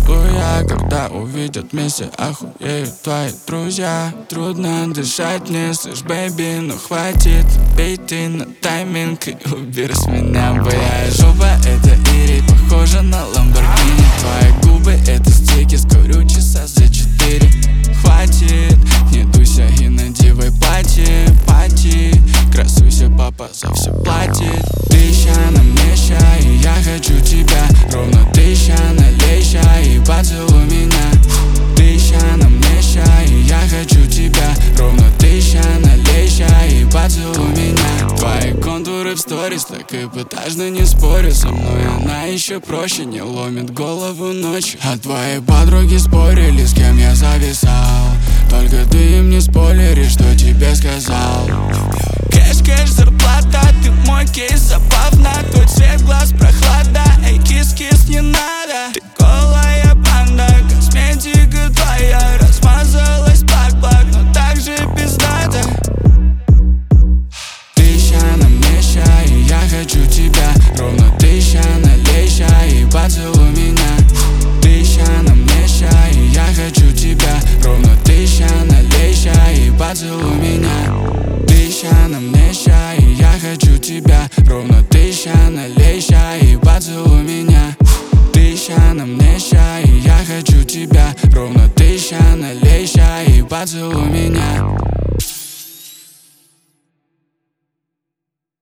поцелуя. Когда увидят вместе, охуеют твои друзья. Трудно дышать мне, слышь, бэйби, ну хватит. Бей ты на тайминг и убери с меня. Твоя жопа это Ири, похожа на Ламборгини. Твои губы это стики, скурю часа за 4. Хватит, не дуйся и надевай пати. Красуйся, папа за все платит. Ты ща на мне ща, и я хочу тебя. Ровно ты ща, налей ща и поцелуй меня. Ты ща на мне ща, и я хочу тебя. Ровно ты ща, налей ща и поцелуй меня. Твои контуры в сторис, так эпатажно, не спорю со мной. Она еще проще, не ломит голову ночью. А твои подруги спорили, с кем я зависал. Только ты им не спойлери, что тебе сказал. Кэш, зарплата, ты мой кейс, забавно. Твой цвет глаз, прохлада. Эй, кис, не надо. Ты голая панда, косметика твоя размазалась бак, но так же пиздата. Ты ща на мне ща, и я хочу тебя. Ровно ты ща, налей ща и поцелуй меня. Ты ща на мне ща, и я хочу тебя. Ровно ты ща, налей ща и поцелуй меня. Ты ща на мне ща, и я хочу тебя. Ровно ты ща, налей ща и поцелуй меня. Ты ща на мне ща, и я хочу тебя. Ровно ты ща, налей ща и поцелуй меня.